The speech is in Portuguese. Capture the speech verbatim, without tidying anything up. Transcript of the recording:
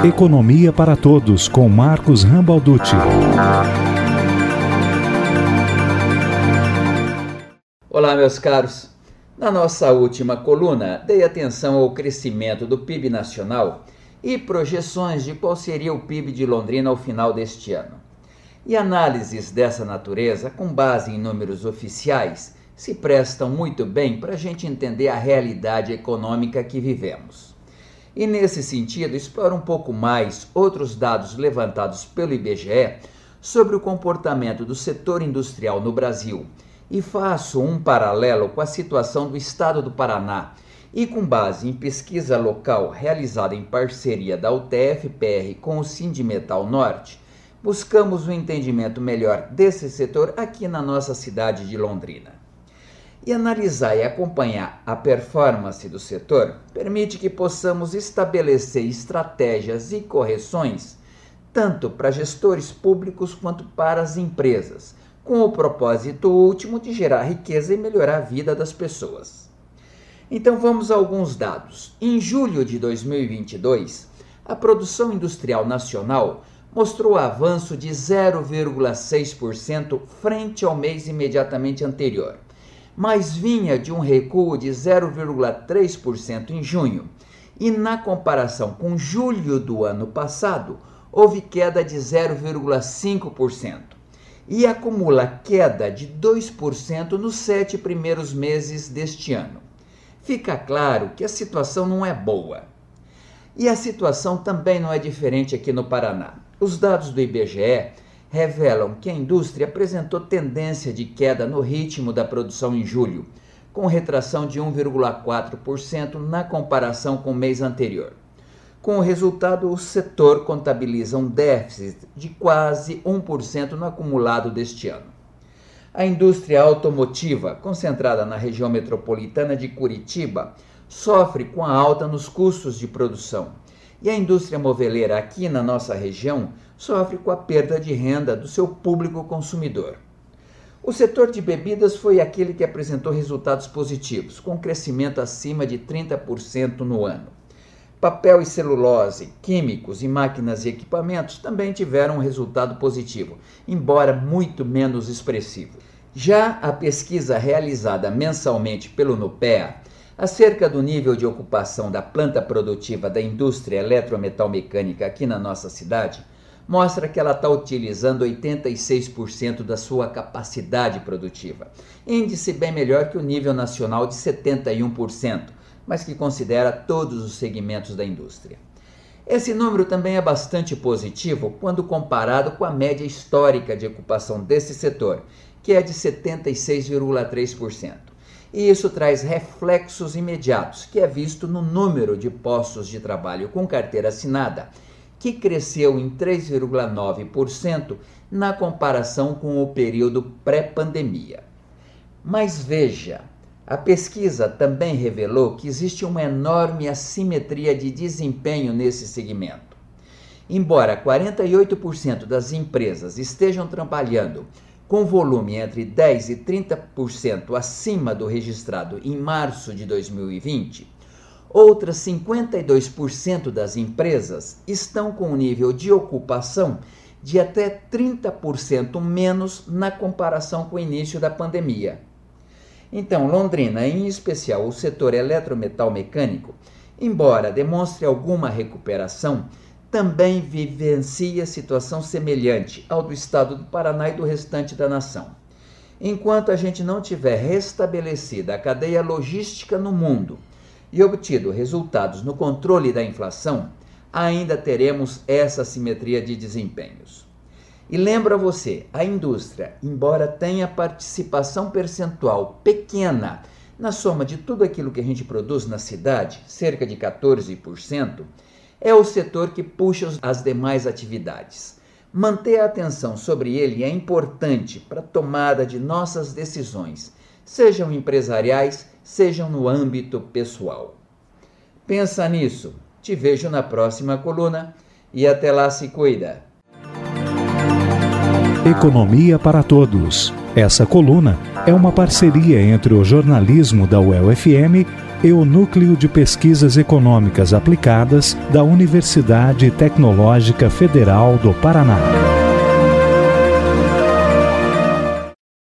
Economia para Todos, com Marcos Rambalducci. Olá, meus caros. Na nossa última coluna, dei atenção ao crescimento do P I B nacional e projeções de qual seria o P I B de Londrina ao final deste ano. E análises dessa natureza, com base em números oficiais, se prestam muito bem para a gente entender a realidade econômica que vivemos. E nesse sentido, exploro um pouco mais outros dados levantados pelo I B G E sobre o comportamento do setor industrial no Brasil e faço um paralelo com a situação do estado do Paraná e com base em pesquisa local realizada em parceria da U T F P R com o Sindimetal Norte, buscamos um entendimento melhor desse setor aqui na nossa cidade de Londrina. E analisar e acompanhar a performance do setor permite que possamos estabelecer estratégias e correções tanto para gestores públicos quanto para as empresas, com o propósito último de gerar riqueza e melhorar a vida das pessoas. Então vamos a alguns dados. Em julho de dois mil e vinte e dois, a produção industrial nacional mostrou avanço de zero vírgula seis por cento frente ao mês imediatamente anterior, mas vinha de um recuo de zero vírgula três por cento em junho, e na comparação com julho do ano passado, houve queda de zero vírgula cinco por cento, e acumula queda de dois por cento nos sete primeiros meses deste ano. Fica claro que a situação não é boa. E a situação também não é diferente aqui no Paraná. Os dados do I B G E revelam que a indústria apresentou tendência de queda no ritmo da produção em julho, com retração de um vírgula quatro por cento na comparação com o mês anterior. Com o resultado, o setor contabiliza um déficit de quase um por cento no acumulado deste ano. A indústria automotiva, concentrada na região metropolitana de Curitiba, sofre com a alta nos custos de produção. E a indústria moveleira aqui na nossa região sofre com a perda de renda do seu público consumidor. O setor de bebidas foi aquele que apresentou resultados positivos, com crescimento acima de trinta por cento no ano. Papel e celulose, químicos e máquinas e equipamentos também tiveram um resultado positivo, embora muito menos expressivo. Já a pesquisa realizada mensalmente pelo NUPEA acerca do nível de ocupação da planta produtiva da indústria eletrometalmecânica aqui na nossa cidade, mostra que ela está utilizando oitenta e seis por cento da sua capacidade produtiva, índice bem melhor que o nível nacional de setenta e um por cento, mas que considera todos os segmentos da indústria. Esse número também é bastante positivo quando comparado com a média histórica de ocupação desse setor, que é de setenta e seis vírgula três por cento. E isso traz reflexos imediatos, que é visto no número de postos de trabalho com carteira assinada, que cresceu em três vírgula nove por cento na comparação com o período pré-pandemia. Mas veja, a pesquisa também revelou que existe uma enorme assimetria de desempenho nesse segmento. Embora quarenta e oito por cento das empresas estejam trabalhando com volume entre dez por cento e trinta por cento acima do registrado em março de dois mil e vinte, outras cinquenta e dois por cento das empresas estão com um nível de ocupação de até trinta por cento menos na comparação com o início da pandemia. Então, Londrina, em especial o setor eletrometalmecânico, embora demonstre alguma recuperação, também vivencia situação semelhante ao do estado do Paraná e do restante da nação. Enquanto a gente não tiver restabelecida a cadeia logística no mundo e obtido resultados no controle da inflação, ainda teremos essa assimetria de desempenhos. E lembro a você, a indústria, embora tenha participação percentual pequena na soma de tudo aquilo que a gente produz na cidade, cerca de quatorze por cento, é o setor que puxa as demais atividades. Manter a atenção sobre ele é importante para a tomada de nossas decisões, sejam empresariais, sejam no âmbito pessoal. Pensa nisso. Te vejo na próxima coluna e até lá, se cuida. Economia para Todos. Essa coluna é uma parceria entre o jornalismo da U E L F M e o Núcleo de Pesquisas Econômicas Aplicadas da Universidade Tecnológica Federal do Paraná.